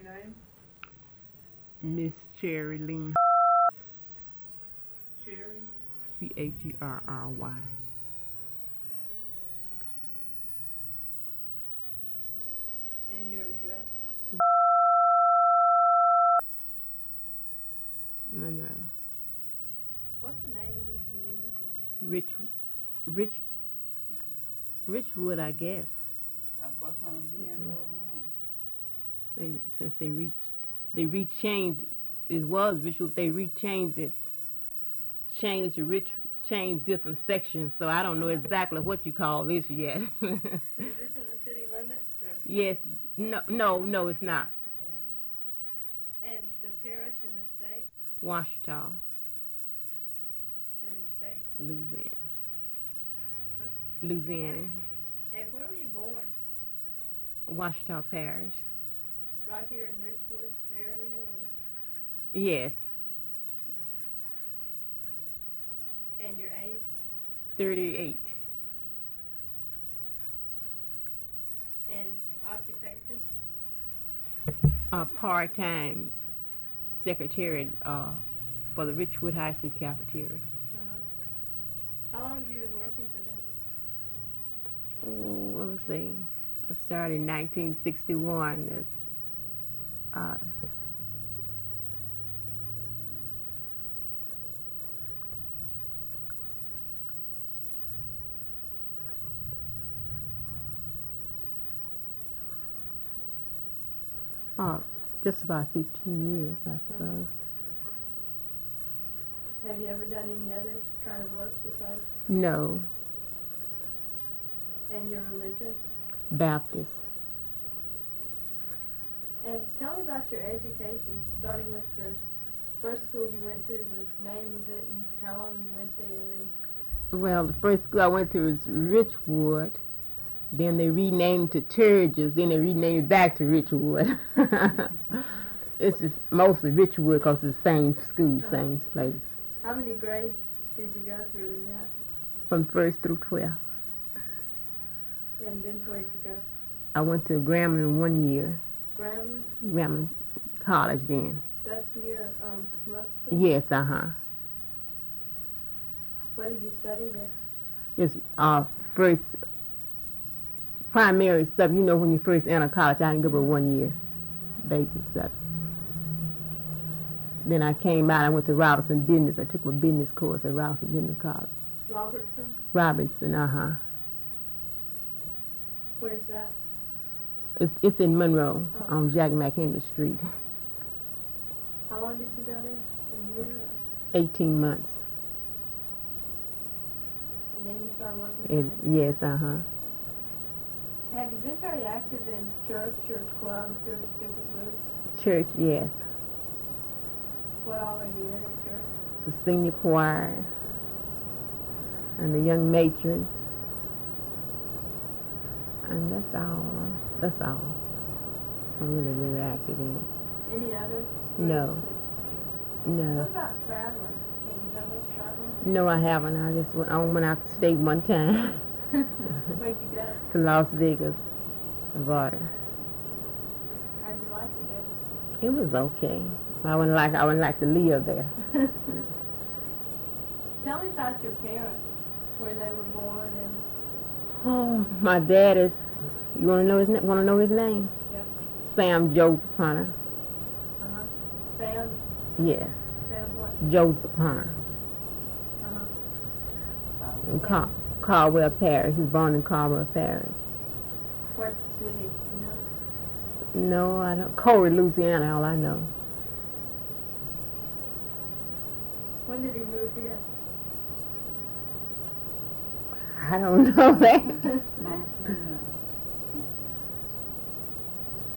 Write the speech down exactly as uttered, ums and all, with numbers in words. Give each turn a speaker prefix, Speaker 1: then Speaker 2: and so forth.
Speaker 1: name?
Speaker 2: Miss Cherry Lean.
Speaker 1: Cherry?
Speaker 2: C H E R R Y.
Speaker 1: And your address?
Speaker 2: Monroe.
Speaker 1: What's the name of this community?
Speaker 2: Rich, Rich, Richwood, I guess.
Speaker 3: I bought home being Road One.
Speaker 2: They, since they reached, they rechanged. It was Richwood. They rechanged it. Changed to Rich. Changed different sections. So I don't know exactly what you call this yet.
Speaker 1: Is this in the city limits or?
Speaker 2: Yes. No. No. No. It's not.
Speaker 1: And the parish and the state?
Speaker 2: Washita,
Speaker 1: And the state?
Speaker 2: Louisiana. Louisiana.
Speaker 1: And where were you born?
Speaker 2: Washita Parish.
Speaker 1: Right here in Richwood area or?
Speaker 2: Yes.
Speaker 1: And your age?
Speaker 2: Thirty-eight.
Speaker 1: And occupation?
Speaker 2: Uh, part-time secretary uh, for the Richwood High School cafeteria.
Speaker 1: Uh-huh. How long have you been working for them?
Speaker 2: Oh, let's see. I started in nineteen sixty-one. That's, uh, uh, just about fifteen years, I suppose.
Speaker 1: Have you ever done any other kind of work besides?
Speaker 2: No,
Speaker 1: And your religion?
Speaker 2: Baptist.
Speaker 1: And tell me about your education, starting with the first school you went to, the name of it, and how long you went there. And
Speaker 2: Well, the first school I went to was Richwood. Then they renamed to Turgis. Then they renamed it back to Richwood. It's just mostly Richwood because it's the same school,
Speaker 1: Uh-huh.
Speaker 2: same place.
Speaker 1: how many grades did you go through in that?
Speaker 2: From first through twelve.
Speaker 1: And then where'd you go?
Speaker 2: I went to Grambling one year.
Speaker 1: Grambling?
Speaker 2: Grambling College then.
Speaker 1: That's near um, Ruston?
Speaker 2: Yes, uh-huh.
Speaker 1: What did you study there?
Speaker 2: It's uh, first primary stuff. You know, when you first enter college, I didn't go but one year. Basic stuff. Then I came out, I went to Robinson Business. I took my business course at Robinson Business College.
Speaker 1: Robertson?
Speaker 2: Robinson, uh-huh.
Speaker 1: Where's that?
Speaker 2: It's, it's in Monroe,
Speaker 1: Oh.
Speaker 2: on Jack McHenry Street.
Speaker 1: How long did you go there? A year? Or?
Speaker 2: eighteen months.
Speaker 1: And then you started working
Speaker 2: And,
Speaker 1: there?
Speaker 2: yes, uh-huh.
Speaker 1: Have you been very active in church or clubs or different groups?
Speaker 2: Church, yes.
Speaker 1: What all are you in at church?
Speaker 2: The senior choir and the young matron. And that's all. That's all. I'm really, really active in it.
Speaker 1: Any other?
Speaker 2: No.
Speaker 1: groups that-
Speaker 2: No.
Speaker 1: What about traveling? Have you done much traveling?
Speaker 2: No, I haven't. I just went, I went out to state one time
Speaker 1: Where'd you go?
Speaker 2: to Las Vegas, Nevada.
Speaker 1: How'd you like it
Speaker 2: It was okay. I wouldn't like, I wouldn't like to live there.
Speaker 1: there? Tell me about your parents, where they were born and
Speaker 2: Oh, my dad is. You want to know his name? Want to know his name?
Speaker 1: Yeah.
Speaker 2: Sam Joseph Hunter.
Speaker 1: uh-huh. Sam,
Speaker 2: Yes,
Speaker 1: Sam what?
Speaker 2: Joseph Hunter.
Speaker 1: Uh-huh.
Speaker 2: In Car- Caldwell Parish. He was born in Caldwell Parish.
Speaker 1: What city, you know?
Speaker 2: No, I don't. Corey, Louisiana. All I know.
Speaker 1: When did he move here?
Speaker 2: I don't know that.
Speaker 3: nineteen